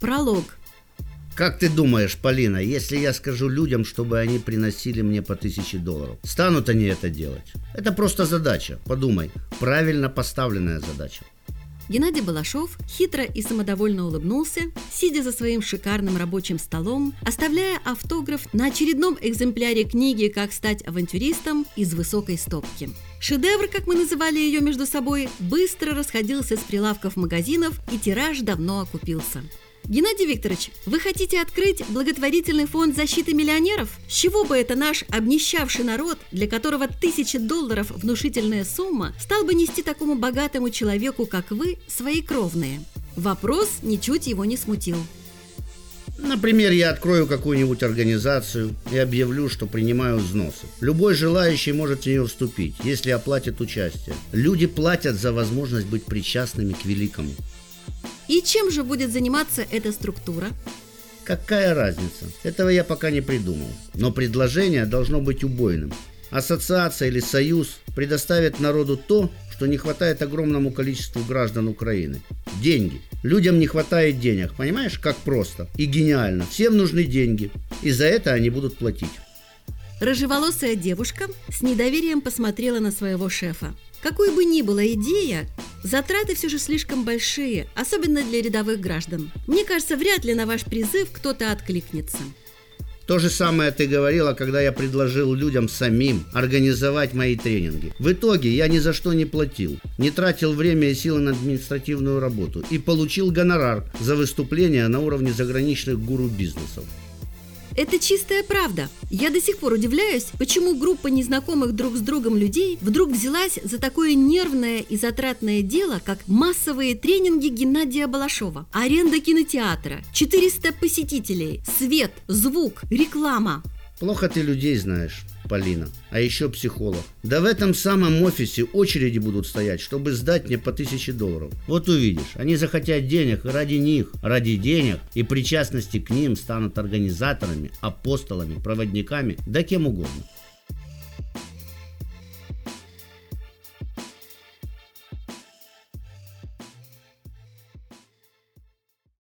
Пролог. Как ты думаешь, Полина, если я скажу людям, чтобы они приносили мне по $1000, станут они это делать? Это просто задача, подумай, правильно поставленная задача. Геннадий Балашов хитро и самодовольно улыбнулся, сидя за своим шикарным рабочим столом, оставляя автограф на очередном экземпляре книги «Как стать авантюристом» из высокой стопки. Шедевр, как мы называли ее между собой, быстро расходился с прилавков магазинов, и тираж давно окупился. Геннадий Викторович, вы хотите открыть благотворительный фонд защиты миллионеров? С чего бы это наш обнищавший народ, для которого $1000 внушительная сумма, стал бы нести такому богатому человеку, как вы, свои кровные? Вопрос ничуть его не смутил. Например, я открою какую-нибудь организацию и объявлю, что принимаю взносы. Любой желающий может в нее вступить, если оплатит участие. Люди платят за возможность быть причастными к великому. И чем же будет заниматься эта структура? Какая разница? Этого я пока не придумал. Но предложение должно быть убойным. Ассоциация или союз предоставит народу то, что не хватает огромному количеству граждан Украины. Деньги. Людям не хватает денег. Понимаешь, как просто и гениально. Всем нужны деньги. И за это они будут платить. Рыжеволосая девушка с недоверием посмотрела на своего шефа. Какой бы ни была идея, затраты все же слишком большие, особенно для рядовых граждан. Мне кажется, вряд ли на ваш призыв кто-то откликнется. То же самое ты говорила, когда я предложил людям самим организовать мои тренинги. В итоге я ни за что не платил, не тратил время и силы на административную работу и получил гонорар за выступления на уровне заграничных гуру-бизнесов. Это чистая правда. Я до сих пор удивляюсь, почему группа незнакомых друг с другом людей вдруг взялась за такое нервное и затратное дело, как массовые тренинги Геннадия Балашова, аренда кинотеатра, 400 посетителей, свет, звук, реклама. Плохо ты людей знаешь, Полина, а еще психолог. Да в этом самом офисе очереди будут стоять, чтобы сдать мне по $1000. Вот увидишь, они захотят денег, и ради них, ради денег и причастности к ним станут организаторами, апостолами, проводниками, да кем угодно.